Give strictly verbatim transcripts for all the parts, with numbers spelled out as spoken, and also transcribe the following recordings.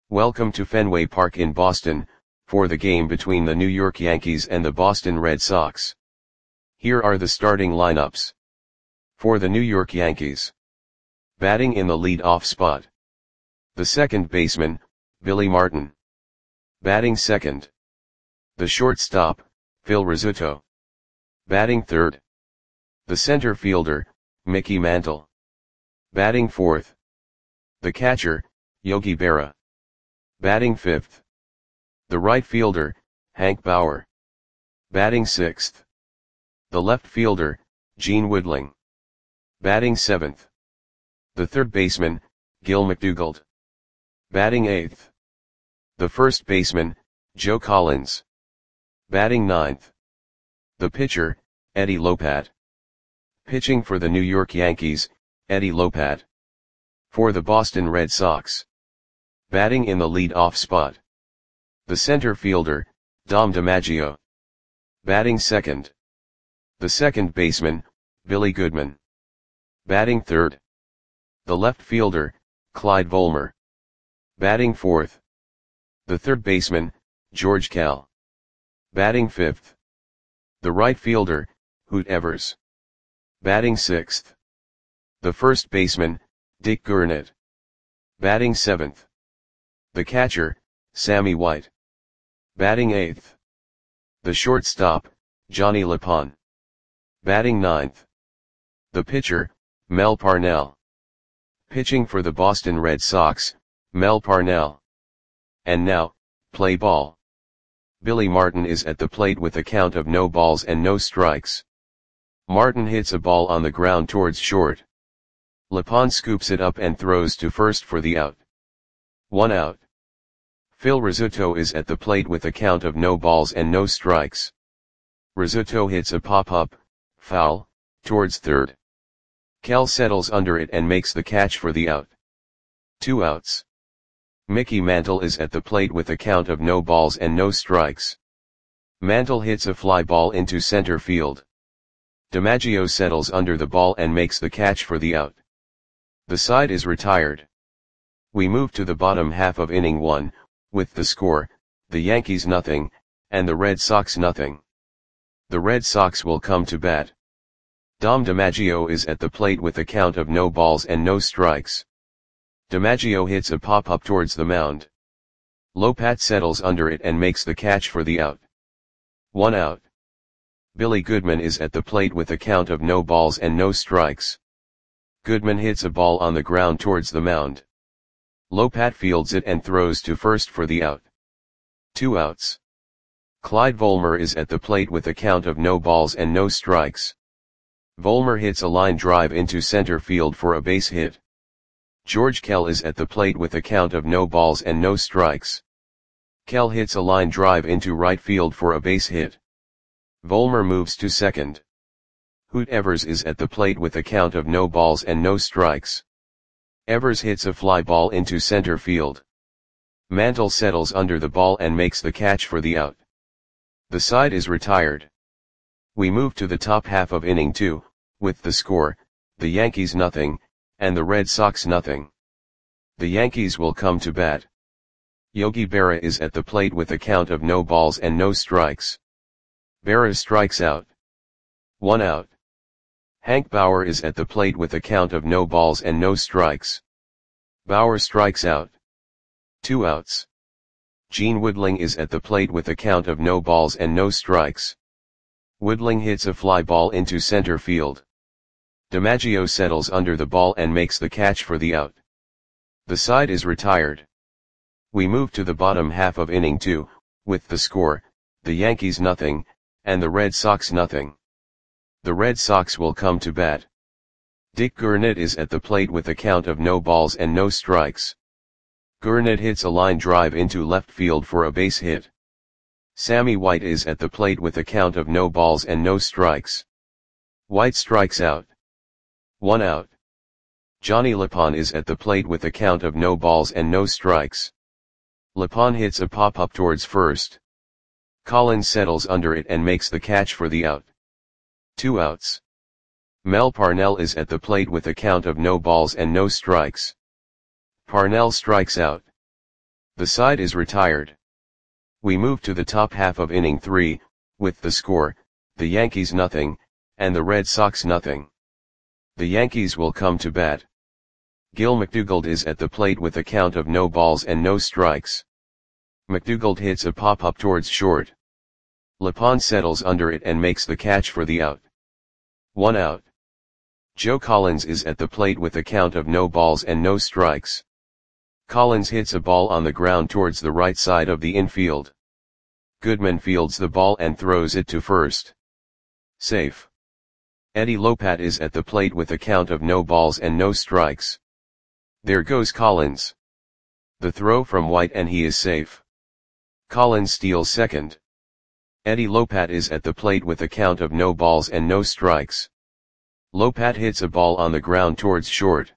Welcome to Fenway Park in Boston, for the game between the New York Yankees and the Boston Red Sox. Here are the starting lineups. For the New York Yankees. Batting in the lead-off spot. The second baseman, Billy Martin. Batting second. The shortstop, Phil Rizzuto. Batting third. The center fielder, Mickey Mantle. Batting fourth. The catcher, Yogi Berra. Batting fifth. The right fielder, Hank Bauer. Batting sixth. The left fielder, Gene Woodling. Batting seventh. The third baseman, Gil McDougald. Batting eighth. The first baseman, Joe Collins. Batting ninth. The pitcher, Eddie Lopat. Pitching for the New York Yankees, Eddie Lopat. For the Boston Red Sox. Batting in the lead-off spot. The center fielder, Dom DiMaggio. Batting second. The second baseman, Billy Goodman. Batting third. The left fielder, Clyde Volmer. Batting fourth. The third baseman, George Kell. Batting fifth. The right fielder, Hoot Evers. Batting sixth. The first baseman, Dick Gurnett. Batting seventh. The catcher, Sammy White. Batting eighth. The shortstop, Johnny LePon. Batting ninth. The pitcher, Mel Parnell. Pitching for the Boston Red Sox, Mel Parnell. And now, play ball. Billy Martin is at the plate with a count of no balls and no strikes. Martin hits a ball on the ground towards short. LePon scoops it up and throws to first for the out. One out. Phil Rizzuto is at the plate with a count of no balls and no strikes. Rizzuto hits a pop-up, foul, towards third. Kell settles under it and makes the catch for the out. Two outs. Mickey Mantle is at the plate with a count of no balls and no strikes. Mantle hits a fly ball into center field. DiMaggio settles under the ball and makes the catch for the out. The side is retired. We move to the bottom half of inning one, with the score, the Yankees nothing, and the Red Sox nothing. The Red Sox will come to bat. Dom DiMaggio is at the plate with a count of no balls and no strikes. DiMaggio hits a pop-up towards the mound. Lopat settles under it and makes the catch for the out. One out. Billy Goodman is at the plate with a count of no balls and no strikes. Goodman hits a ball on the ground towards the mound. Lopat fields it and throws to first for the out. Two outs. Clyde Volmer is at the plate with a count of no balls and no strikes. Volmer hits a line drive into center field for a base hit. George Kell is at the plate with a count of no balls and no strikes. Kell hits a line drive into right field for a base hit. Volmer moves to second. Hoot Evers is at the plate with a count of no balls and no strikes. Evers hits a fly ball into center field. Mantle settles under the ball and makes the catch for the out. The side is retired. We move to the top half of inning two, with the score, the Yankees nothing, and the Red Sox nothing. The Yankees will come to bat. Yogi Berra is at the plate with a count of no balls and no strikes. Berra strikes out. One out. Hank Bauer is at the plate with a count of no balls and no strikes. Bauer strikes out. Two outs. Gene Woodling is at the plate with a count of no balls and no strikes. Woodling hits a fly ball into center field. DiMaggio settles under the ball and makes the catch for the out. The side is retired. We move to the bottom half of inning two, with the score, the Yankees nothing, and the Red Sox nothing. The Red Sox will come to bat. Dick Gurnett is at the plate with a count of no balls and no strikes. Gurnett hits a line drive into left field for a base hit. Sammy White is at the plate with a count of no balls and no strikes. White strikes out. One out. Johnny LePon is at the plate with a count of no balls and no strikes. LePon hits a pop-up towards first. Collins settles under it and makes the catch for the out. Two outs. Mel Parnell is at the plate with a count of no balls and no strikes. Parnell strikes out. The side is retired. We move to the top half of inning three, with the score, the Yankees nothing, and the Red Sox nothing. The Yankees will come to bat. Gil McDougald is at the plate with a count of no balls and no strikes. McDougald hits a pop-up towards short. Lepond settles under it and makes the catch for the out. One out. Joe Collins is at the plate with a count of no balls and no strikes. Collins hits a ball on the ground towards the right side of the infield. Goodman fields the ball and throws it to first. Safe. Eddie Lopat is at the plate with a count of no balls and no strikes. There goes Collins. The throw from White and he is safe. Collins steals second. Eddie Lopat is at the plate with a count of no balls and no strikes. Lopat hits a ball on the ground towards short.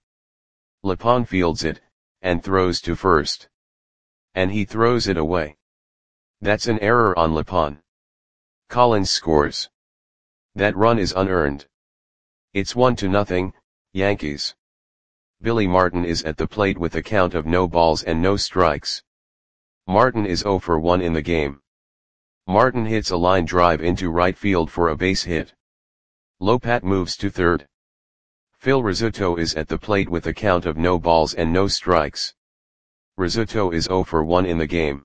Lepond fields it, and throws to first. And he throws it away. That's an error on Lepond. Collins scores. That run is unearned. It's one to nothing, Yankees. Billy Martin is at the plate with a count of no balls and no strikes. Martin is zero for one in the game. Martin hits a line drive into right field for a base hit. Lopat moves to third. Phil Rizzuto is at the plate with a count of no balls and no strikes. Rizzuto is zero for one in the game.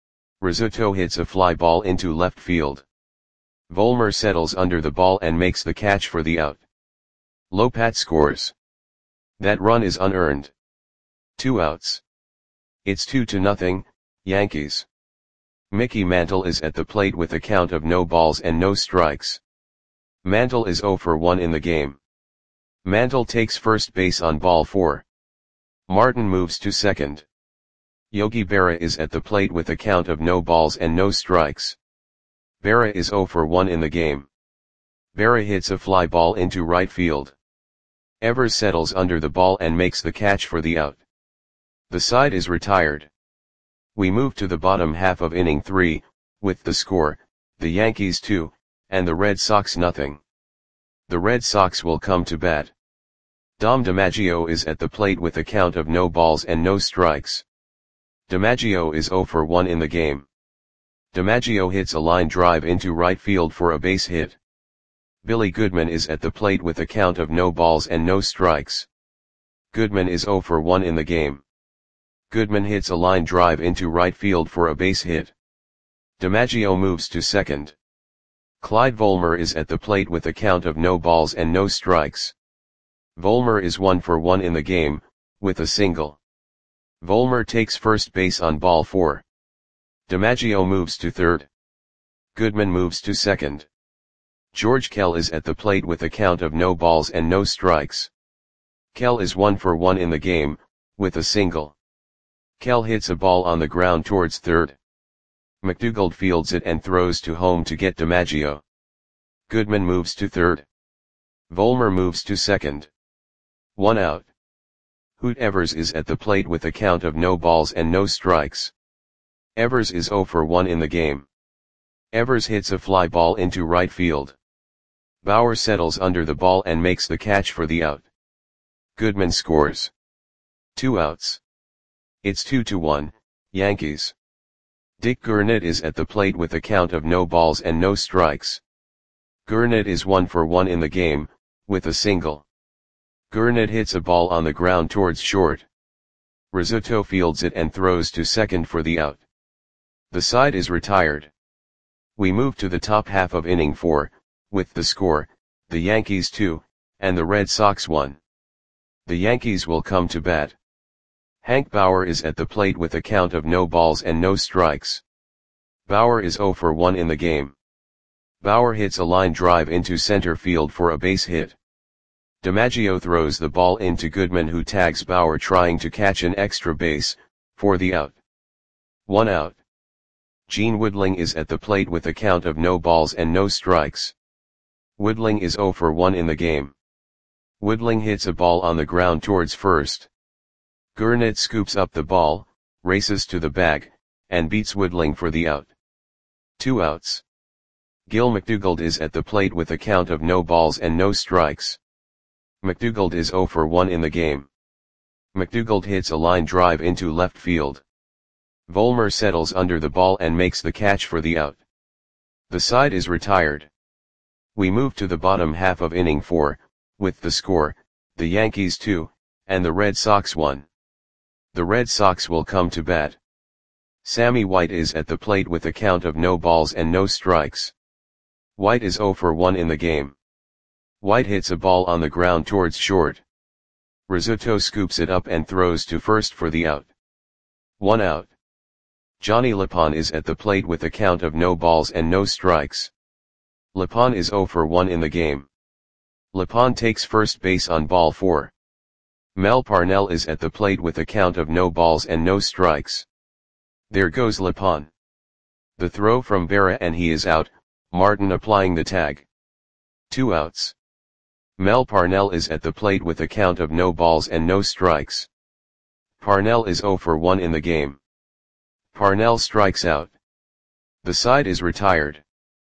Rizzuto hits a fly ball into left field. Vollmer settles under the ball and makes the catch for the out. Lopat scores. That run is unearned. Two outs. It's two to nothing, Yankees. Mickey Mantle is at the plate with a count of no balls and no strikes. Mantle is zero for one in the game. Mantle takes first base on ball four. Martin moves to second. Yogi Berra is at the plate with a count of no balls and no strikes. Berra is zero for one in the game. Berra hits a fly ball into right field. Evers settles under the ball and makes the catch for the out. The side is retired. We move to the bottom half of inning three, with the score, the Yankees two, and the Red Sox nothing. The Red Sox will come to bat. Dom DiMaggio is at the plate with a count of no balls and no strikes. DiMaggio is zero for one in the game. DiMaggio hits a line drive into right field for a base hit. Billy Goodman is at the plate with a count of no balls and no strikes. Goodman is zero for one in the game. Goodman hits a line drive into right field for a base hit. DiMaggio moves to second. Clyde Vollmer is at the plate with a count of no balls and no strikes. Vollmer is one for one in the game, with a single. Vollmer takes first base on ball four. DiMaggio moves to third. Goodman moves to second. George Kell is at the plate with a count of no balls and no strikes. Kell is one for one in the game, with a single. Kell hits a ball on the ground towards third. McDougald fields it and throws to home to get DiMaggio. Goodman moves to third. Vollmer moves to second. One out. Hoot Evers is at the plate with a count of no balls and no strikes. Evers is zero for one in the game. Evers hits a fly ball into right field. Bauer settles under the ball and makes the catch for the out. Goodman scores. Two outs. It's two to one, Yankees. Dick Gurnett is at the plate with a count of no balls and no strikes. Gurnett is one for one in the game, with a single. Gurnett hits a ball on the ground towards short. Rizzuto fields it and throws to second for the out. The side is retired. We move to the top half of inning four, with the score, the Yankees two, and the Red Sox one. The Yankees will come to bat. Hank Bauer is at the plate with a count of no balls and no strikes. Bauer is zero for one in the game. Bauer hits a line drive into center field for a base hit. DiMaggio throws the ball into Goodman, who tags Bauer trying to catch an extra base, for the out. One out. Gene Woodling is at the plate with a count of no balls and no strikes. Woodling is zero for one in the game. Woodling hits a ball on the ground towards first. Gurnett scoops up the ball, races to the bag, and beats Woodling for the out. Two outs. Gil McDougald is at the plate with a count of no balls and no strikes. McDougald is zero for one in the game. McDougald hits a line drive into left field. Volmer settles under the ball and makes the catch for the out. The side is retired. We move to the bottom half of inning four, with the score, the Yankees two, and the Red Sox one. The Red Sox will come to bat. Sammy White is at the plate with a count of no balls and no strikes. White is oh for one in the game. White hits a ball on the ground towards short. Rizzuto scoops it up and throws to first for the out. One out. Johnny Lapon is at the plate with a count of no balls and no strikes. Lapon is oh for one in the game. Lapon takes first base on ball four. Mel Parnell is at the plate with a count of no balls and no strikes. There goes Lapon. The throw from Berra and he is out, Martin applying the tag. Two outs. Mel Parnell is at the plate with a count of no balls and no strikes. Parnell is oh for one in the game. Parnell strikes out. The side is retired.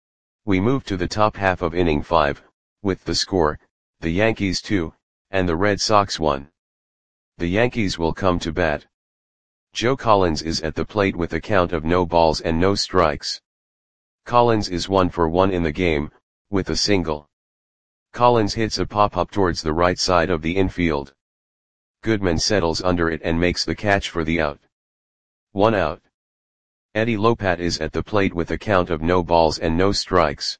We move to the top half of inning five, with the score, the Yankees two, and the Red Sox one. The Yankees will come to bat. Joe Collins is at the plate with a count of no balls and no strikes. Collins is one for one in the game, with a single. Collins hits a pop-up towards the right side of the infield. Goodman settles under it and makes the catch for the out. One out. Eddie Lopat is at the plate with a count of no balls and no strikes.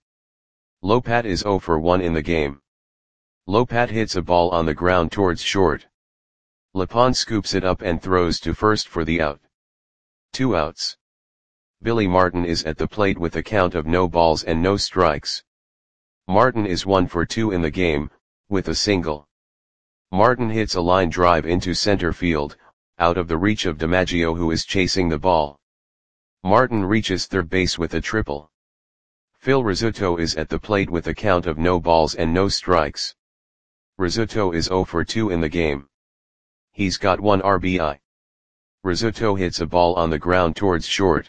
Lopat is oh for one in the game. Lopat hits a ball on the ground towards short. Lapon scoops it up and throws to first for the out. Two outs. Billy Martin is at the plate with a count of no balls and no strikes. Martin is one for two in the game, with a single. Martin hits a line drive into center field, out of the reach of DiMaggio who is chasing the ball. Martin reaches third base with a triple. Phil Rizzuto is at the plate with a count of no balls and no strikes. Rizzuto is oh for two in the game. He's got one R B I. Rizzuto hits a ball on the ground towards short.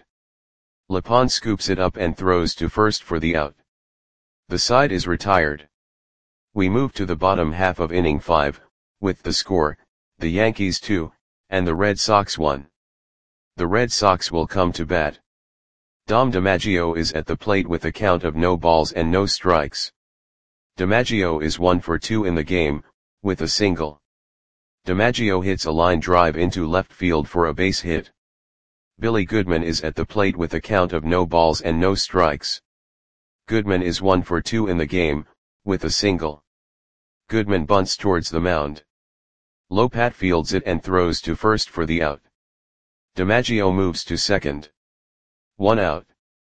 Lapon scoops it up and throws to first for the out. The side is retired. We move to the bottom half of inning five, with the score, the Yankees two, and the Red Sox one. The Red Sox will come to bat. Dom DiMaggio is at the plate with a count of no balls and no strikes. DiMaggio is one for two in the game, with a single. DiMaggio hits a line drive into left field for a base hit. Billy Goodman is at the plate with a count of no balls and no strikes. Goodman is one for two in the game, with a single. Goodman bunts towards the mound. Lopat fields it and throws to first for the out. DiMaggio moves to second. One out.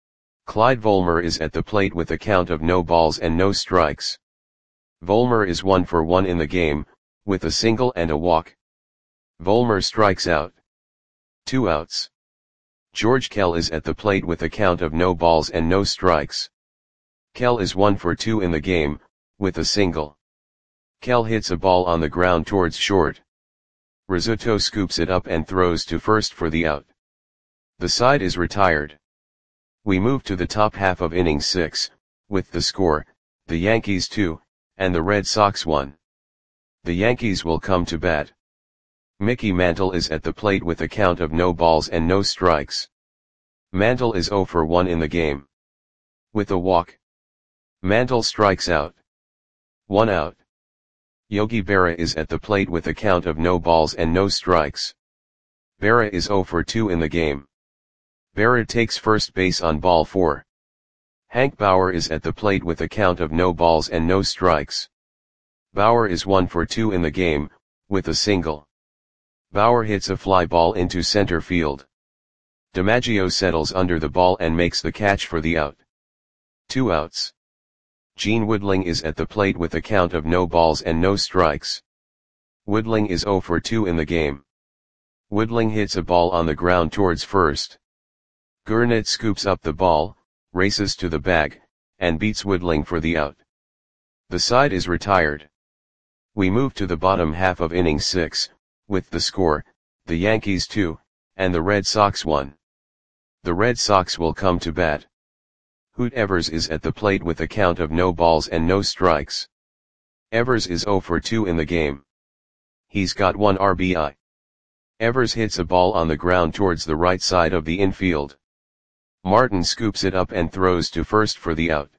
Clyde Volmer is at the plate with a count of no balls and no strikes. Volmer is one for one in the game, with a single and a walk. Volmer strikes out. Two outs. George Kell is at the plate with a count of no balls and no strikes. Kell is one for two in the game, with a single. Kell hits a ball on the ground towards short. Rizzuto scoops it up and throws to first for the out. The side is retired. We move to the top half of inning six, with the score, the Yankees two, and the Red Sox one. The Yankees will come to bat. Mickey Mantle is at the plate with a count of no balls and no strikes. Mantle is oh for one in the game. With a walk. Mantle strikes out. One out. Yogi Berra is at the plate with a count of no balls and no strikes. Berra is oh for two in the game. Berra takes first base on ball four. Hank Bauer is at the plate with a count of no balls and no strikes. Bauer is one for two in the game, with a single. Bauer hits a fly ball into center field. DiMaggio settles under the ball and makes the catch for the out. Two outs. Gene Woodling is at the plate with a count of no balls and no strikes. Woodling is oh for two in the game. Woodling hits a ball on the ground towards first. Gurnett scoops up the ball, races to the bag, and beats Woodling for the out. The side is retired. We move to the bottom half of inning six, with the score, the Yankees two, and the Red Sox one. The Red Sox will come to bat. Hoot Evers is at the plate with a count of no balls and no strikes. Evers is oh for two in the game. He's got one R B I. Evers hits a ball on the ground towards the right side of the infield. Martin scoops it up and throws to first for the out.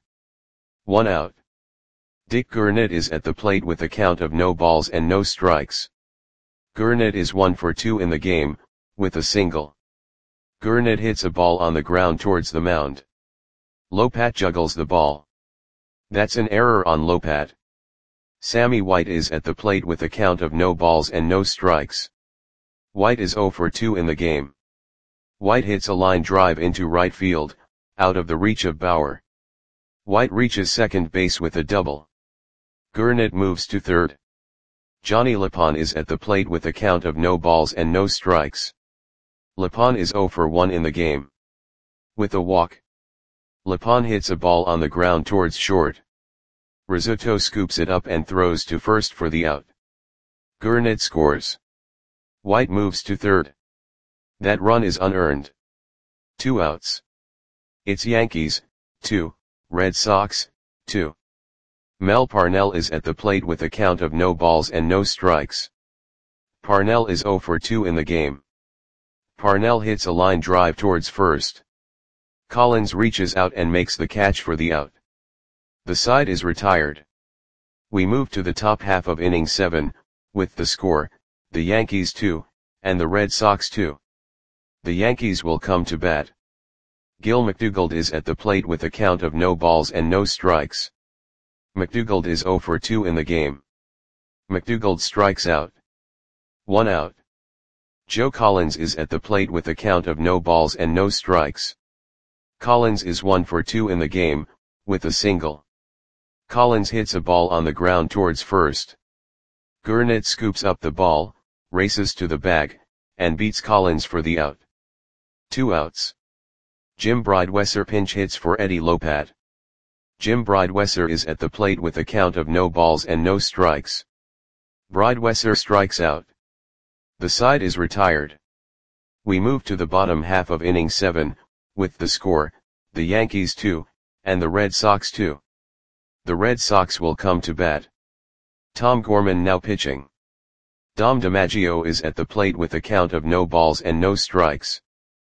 One out. Dick Gurnett is at the plate with a count of no balls and no strikes. Gurnett is one for two in the game, with a single. Gurnett hits a ball on the ground towards the mound. Lopat juggles the ball. That's an error on Lopat. Sammy White is at the plate with a count of no balls and no strikes. White is zero for two in the game. White hits a line drive into right field, out of the reach of Bauer. White reaches second base with a double. Gurnett moves to third. Johnny Lapon is at the plate with a count of no balls and no strikes. Lapon is zero for one in the game. With a walk. Lapon hits a ball on the ground towards short. Rizzuto scoops it up and throws to first for the out. Gurnett scores. White moves to third. That run is unearned. Two outs. It's Yankees, two, Red Sox, two. Mel Parnell is at the plate with a count of no balls and no strikes. Parnell is zero for two in the game. Parnell hits a line drive towards first. Collins reaches out and makes the catch for the out. The side is retired. We move to the top half of inning seven, with the score, the Yankees two, and the Red Sox two. The Yankees will come to bat. Gil McDougald is at the plate with a count of no balls and no strikes. McDougald is zero for two in the game. McDougald strikes out. One out. Joe Collins is at the plate with a count of no balls and no strikes. Collins is one for two in the game, with a single. Collins hits a ball on the ground towards first. Gurnett scoops up the ball, races to the bag, and beats Collins for the out. Two outs. Jim Bridewesser pinch hits for Eddie Lopat. Jim Bridewesser is at the plate with a count of no balls and no strikes. Bridewesser strikes out. The side is retired. We move to the bottom half of inning seven, with the score, the Yankees two, and the Red Sox two. The Red Sox will come to bat. Tom Gorman now pitching. Dom DiMaggio is at the plate with a count of no balls and no strikes.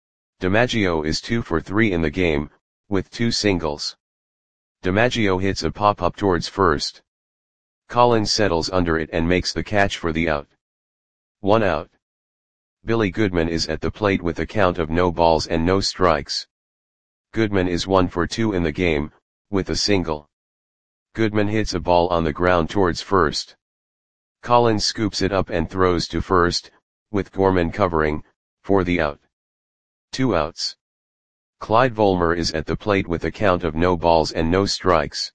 DiMaggio is two for three in the game, with two singles. DiMaggio hits a pop-up towards first. Collins settles under it and makes the catch for the out. One out. Billy Goodman is at the plate with a count of no balls and no strikes. Goodman is one for two in the game, with a single. Goodman hits a ball on the ground towards first. Collins scoops it up and throws to first, with Gorman covering, for the out. Two outs. Clyde Volmer is at the plate with a count of no balls and no strikes.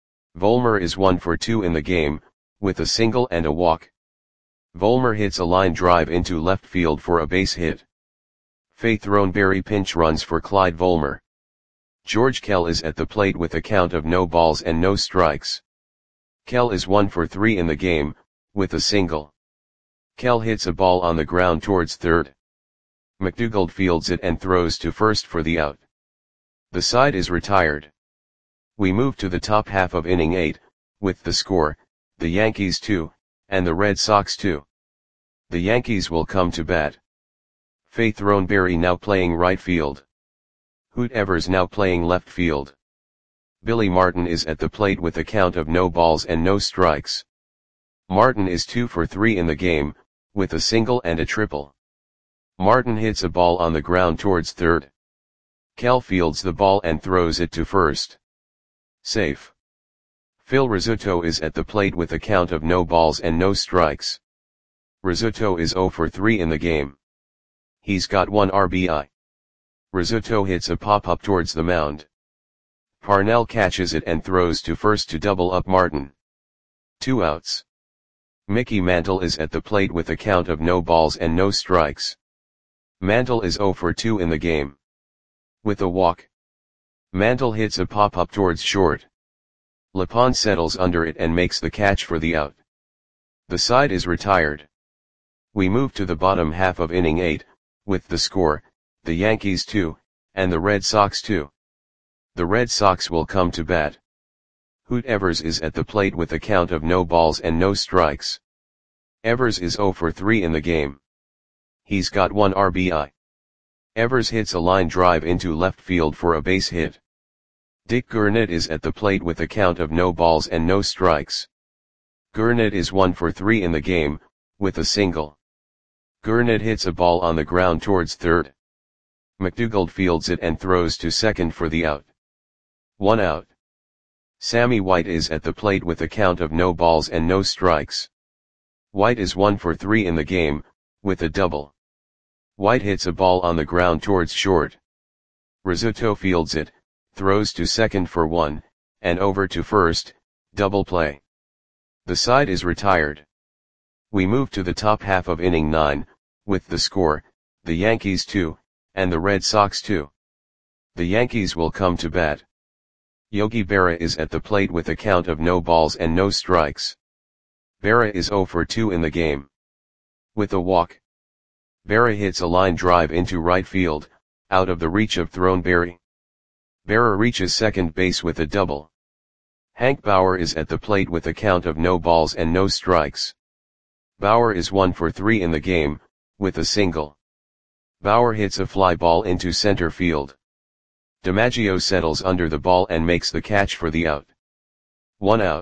Volmer is one for two in the game, with a single and a walk. Volmer hits a line drive into left field for a base hit. Faith Throneberry pinch runs for Clyde Volmer. George Kell is at the plate with a count of no balls and no strikes. Kell is one for three in the game, with a single. Kell hits a ball on the ground towards third. McDougald fields it and throws to first for the out. The side is retired. We move to the top half of inning eight, with the score, the Yankees two, and the Red Sox two. The Yankees will come to bat. Faith Throneberry now playing right field. Hoot Evers now playing left field. Billy Martin is at the plate with a count of no balls and no strikes. Martin is two for three in the game, with a single and a triple. Martin hits a ball on the ground towards third. Kell fields the ball and throws it to first. Safe. Phil Rizzuto is at the plate with a count of no balls and no strikes. Rizzuto is zero for three in the game. He's got one R B I. Rizzuto hits a pop-up towards the mound. Parnell catches it and throws to first to double up Martin. Two outs. Mickey Mantle is at the plate with a count of no balls and no strikes. Mantle is zero for two in the game. With a walk. Mantle hits a pop-up towards short. Lapon settles under it and makes the catch for the out. The side is retired. We move to the bottom half of inning eight, with the score, the Yankees two, and the Red Sox two. The Red Sox will come to bat. Hoot Evers is at the plate with a count of no balls and no strikes. Evers is zero for three in the game. he's got one R B I. Evers hits a line drive into left field for a base hit. Dick Gurnett is at the plate with a count of no balls and no strikes. Gurnett is one for three in the game, with a single. Gurnett hits a ball on the ground towards third. McDougald fields it and throws to second for the out. One out. Sammy White is at the plate with a count of no balls and no strikes. White is one for three in the game, with a double. White hits a ball on the ground towards short. Rizzuto fields it, throws to second for one, and over to first, double play. The side is retired. We move to the top half of inning nine, with the score, the Yankees two, and the Red Sox two. The Yankees will come to bat. Yogi Berra is at the plate with a count of no balls and no strikes. Berra is zero for two in the game. With a walk. Berra hits a line drive into right field, out of the reach of Throneberry. Berra reaches second base with a double. Hank Bauer is at the plate with a count of no balls and no strikes. Bauer is one for three in the game, with a single. Bauer hits a fly ball into center field. DiMaggio settles under the ball and makes the catch for the out. One out.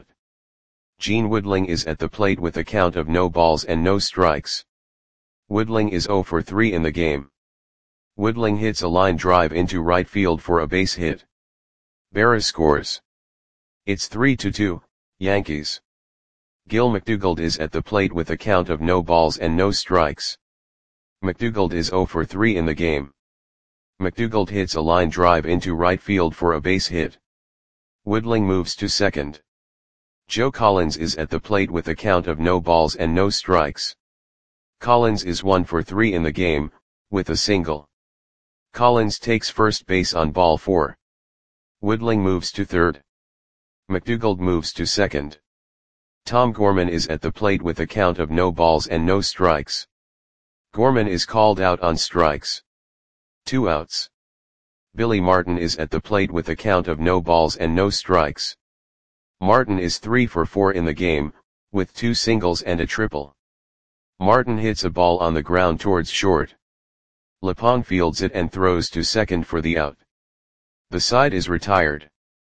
Gene Woodling is at the plate with a count of no balls and no strikes. Woodling is zero for three in the game. Woodling hits a line drive into right field for a base hit. Berra scores. It's three to two, Yankees. Gil McDougald is at the plate with a count of no balls and no strikes. McDougald is zero for three in the game. McDougald hits a line drive into right field for a base hit. Woodling moves to second. Joe Collins is at the plate with a count of no balls and no strikes. Collins is one for three in the game, with a single. Collins takes first base on ball four. Woodling moves to third. McDougald moves to second. Tom Gorman is at the plate with a count of no balls and no strikes. Gorman is called out on strikes. Two outs. Billy Martin is at the plate with a count of no balls and no strikes. Martin is three for four in the game, with two singles and a triple. Martin hits a ball on the ground towards short. Lepong fields it and throws to second for the out. The side is retired.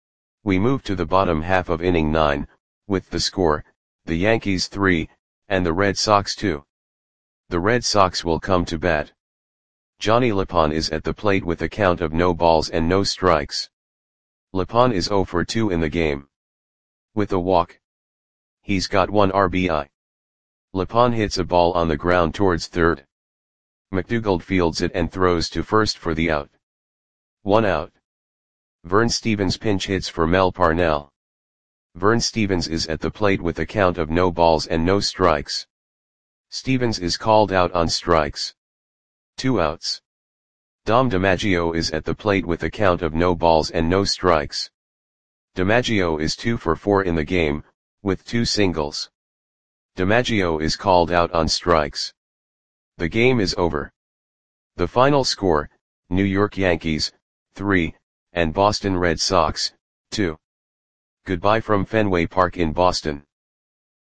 We move to the bottom half of inning nine, with the score, the Yankees three, and the Red Sox two. The Red Sox will come to bat. Johnny Lepong is at the plate with a count of no balls and no strikes. Lepong is zero for two in the game. With a walk. He's got one R B I. Lepong hits a ball on the ground towards third. McDougald fields it and throws to first for the out. One out. Vern Stevens pinch hits for Mel Parnell. Vern Stevens is at the plate with a count of no balls and no strikes. Stevens is called out on strikes. Two outs. Dom DiMaggio is at the plate with a count of no balls and no strikes. DiMaggio is two for four in the game, with two singles. DiMaggio is called out on strikes. The game is over. The final score, New York Yankees, three, and Boston Red Sox, two. Goodbye from Fenway Park in Boston.